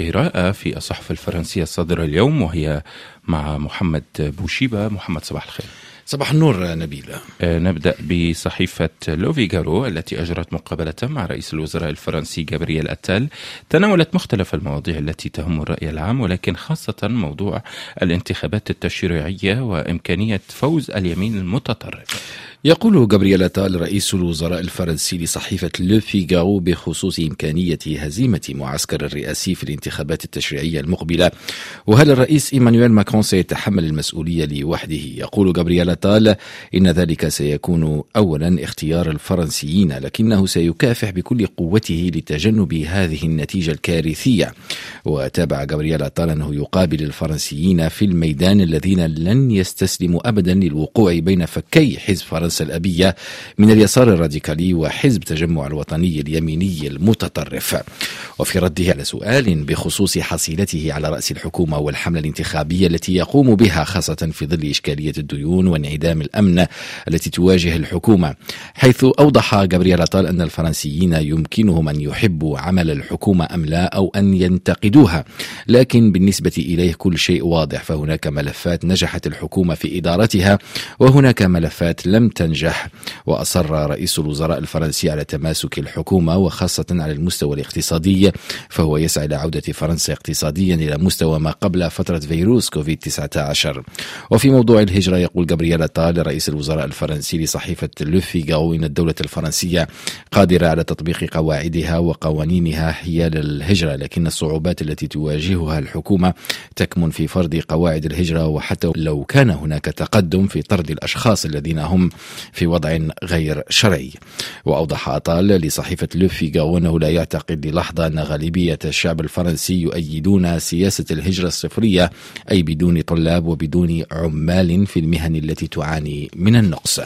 قراءة في الصحف الفرنسية الصادرة اليوم، وهي مع محمد بوشيبة. محمد، صباح الخير. صباح النور نبيل. نبدأ بصحيفة لو فيغارو التي أجرت مقابلة مع رئيس الوزراء الفرنسي جابرييل أتال، تناولت مختلف المواضيع التي تهم الرأي العام، ولكن خاصة موضوع الانتخابات التشريعية وإمكانية فوز اليمين المتطرف. يقول جابرييل أتال رئيس الوزراء الفرنسي لصحيفة لو فيغارو بخصوص إمكانية هزيمة معسكر الرئاسي في الانتخابات التشريعية المقبلة، وهل الرئيس إيمانويل ماكرون سيتحمل المسؤولية لوحده؟ يقول جابرييل أتال إن ذلك سيكون أولا اختيار الفرنسيين، لكنه سيكافح بكل قوته لتجنب هذه النتيجة الكارثية. وتابع جابرييل أتال أنه يقابل الفرنسيين في الميدان الذين لن يستسلموا أبدا للوقوع بين فكي حزب فرنسا الأبية من اليسار الراديكالي وحزب تجمع الوطني اليميني المتطرف. وفي رده على سؤال بخصوص حصيلته على رأس الحكومة والحملة الانتخابية التي يقوم بها، خاصة في ظل إشكالية الديون وانعدام الأمن التي تواجه الحكومة، حيث أوضح جابرييل أتال أن الفرنسيين يمكنهم أن يحبوا عمل الحكومة أم لا، أو أن ينتقدوها، لكن بالنسبة إليه كل شيء واضح. فهناك ملفات نجحت الحكومة في إدارتها، وهناك ملفات لم تنجح. وأصر رئيس الوزراء الفرنسي على تماسك الحكومة، وخاصة على المستوى الاقتصادي، فهو يسعى إلى عودة فرنسا اقتصاديا إلى مستوى ما قبل فترة فيروس كوفيد-19. وفي موضوع الهجرة يقول جابرييل أتال رئيس الوزراء الفرنسي لصحيفة لو فيغارو إن الدولة الفرنسية قادرة على تطبيق قواعدها وقوانينها حيال الهجرة، لكن الصعوبات التي تواجهها الحكومة تكمن في فرض قواعد الهجرة، وحتى لو كان هناك تقدم في طرد الأشخاص الذين هم في وضع غير شرعي. وأوضح أتال لصحيفة لو فيغارو أنه لا يعتقد للحظة أن غالبية الشعب الفرنسي يؤيدون سياسة الهجرة الصفرية، أي بدون طلاب وبدون عمال في المهن التي تعاني من النقص.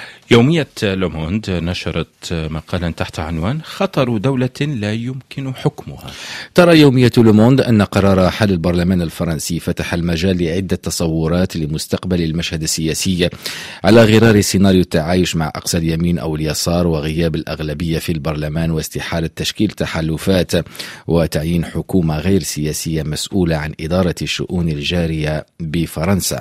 يومية لوموند نشرت مقالا تحت عنوان خطر دولة لا يمكن حكمها. ترى يومية لوموند أن قرار حل البرلمان الفرنسي فتح المجال لعدة تصورات لمستقبل المشهد السياسي، على غرار سيناريو التعايش مع أقصى اليمين أو اليسار، وغياب الأغلبية في البرلمان، واستحالة تشكيل تحالفات، وتعيين حكومة غير سياسية مسؤولة عن إدارة الشؤون الجارية بفرنسا.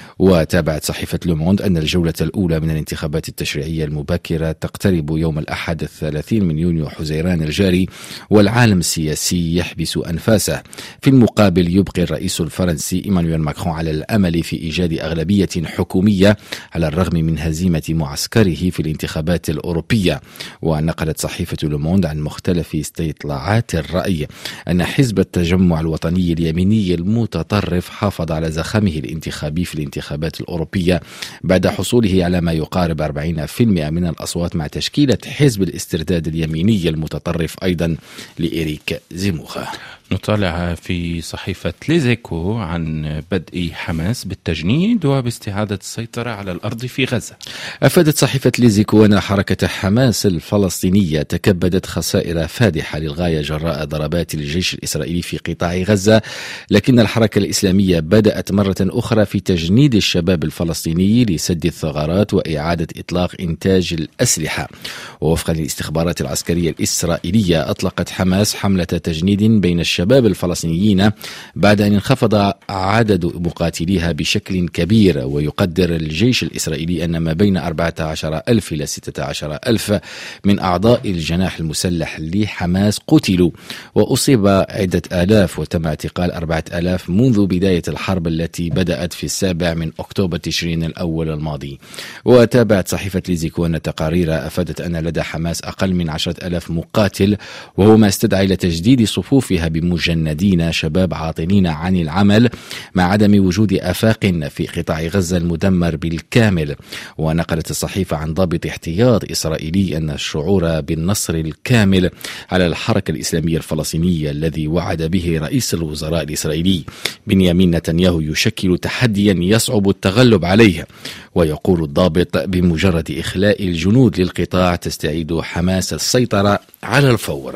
وتابعت صحيفة لوموند أن الجولة الأولى من الانتخابات التشريعية المبكرة تقترب يوم الأحد 30 من يونيو حزيران الجاري، والعالم السياسي يحبس أنفاسه. في المقابل يبقي الرئيس الفرنسي إيمانويل ماكرون على الأمل في إيجاد أغلبية حكومية على الرغم من هزيمة معسكره في الانتخابات الأوروبية. ونقلت صحيفة لوموند عن مختلف استطلاعات الرأي أن حزب التجمع الوطني اليميني المتطرف حافظ على زخمه الانتخابي في الانتخابات الأوروبية بعد حصوله على ما يقارب 40% من الأصوات، مع تشكيلة حزب الاسترداد اليميني المتطرف أيضا لإيريك زيموخ. نطالع في صحيفة ليزيكو عن بدء حماس بالتجنيد وباستعادة السيطرة على الأرض في غزة. أفادت صحيفة ليزيكو أن حركة حماس الفلسطينية تكبدت خسائر فادحة للغاية جراء ضربات الجيش الإسرائيلي في قطاع غزة، لكن الحركة الإسلامية بدأت مرة أخرى في تجنيد الشباب الفلسطيني لسد الثغرات وإعادة إطلاق إنتاج الأسلحة. ووفقا للاستخبارات العسكرية الإسرائيلية، أطلقت حماس حملة تجنيد بين الشباب الفلسطينيين بعد أن انخفض عدد مقاتليها بشكل كبير. ويقدر الجيش الإسرائيلي أن ما بين 14,000 إلى 16,000 من أعضاء الجناح المسلح لحماس قتلوا، وأصيب عدة آلاف، وتم اعتقال 4,000 منذ بداية الحرب التي بدأت في 7 من أكتوبر تشرين الأول الماضي. وتابعت صحيفة ليزيكو أن تقارير أفادت أن لدى حماس أقل من 10,000 مقاتل، وهو ما استدعى إلى تجديد صفوفها بمجندين شباب عاطلين عن العمل، مع عدم وجود آفاق في قطاع غزة المدمر بالكامل. ونقلت الصحيفة عن ضابط احتياط إسرائيلي أن الشعور بالنصر الكامل على الحركة الإسلامية الفلسطينية الذي وعد به رئيس الوزراء الإسرائيلي بنيامين نتنياهو يشكل تحديا يصعب التغلب عليه. ويقول الضابط بمجرد إخلاء الجنود للقطاع تستعيد حماس السيطرة على الفور.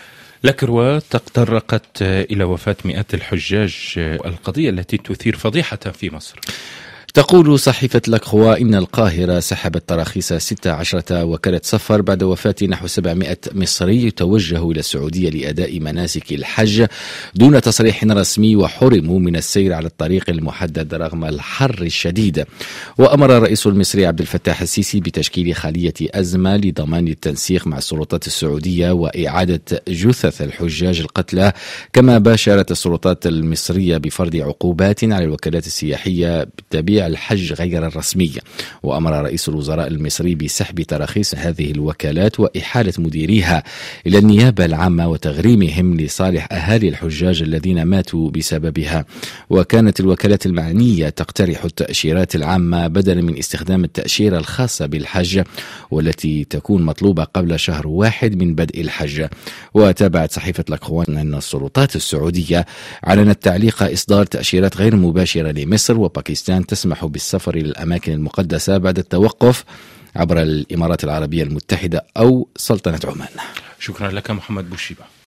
لكروا تطرقت إلى وفاة مئات الحجاج، القضية التي تثير فضيحة في مصر. تقول صحيفة لاكخوا إن القاهرة سحبت تراخيص 16 وكالة سفر بعد وفاة نحو 700 مصري توجهوا إلى السعودية لأداء مناسك الحج دون تصريح رسمي وحرموا من السير على الطريق المحدد رغم الحر الشديد. وأمر الرئيس المصري عبد الفتاح السيسي بتشكيل خلية أزمة لضمان التنسيق مع السلطات السعودية وإعادة جثث الحجاج القتلى، كما باشرت السلطات المصرية بفرض عقوبات على الوكالات السياحية بتبيع الحج غير الرسمي. وأمر رئيس الوزراء المصري بسحب تراخيص هذه الوكالات وإحالة مديريها إلى النيابة العامة وتغريمهم لصالح أهالي الحجاج الذين ماتوا بسببها. وكانت الوكالات المعنية تقترح التأشيرات العامة بدلا من استخدام التأشيرة الخاصة بالحج والتي تكون مطلوبة قبل شهر واحد من بدء الحج. وتابعت صحيفة لاكخوا أن السلطات السعودية أعلنت تعليق إصدار تأشيرات غير مباشرة لمصر وباكستان تسمح بالسفر إلى الأماكن المقدسة بعد التوقف عبر الإمارات العربية المتحدة أو سلطنة عمان. شكرا لك محمد بوشيبة.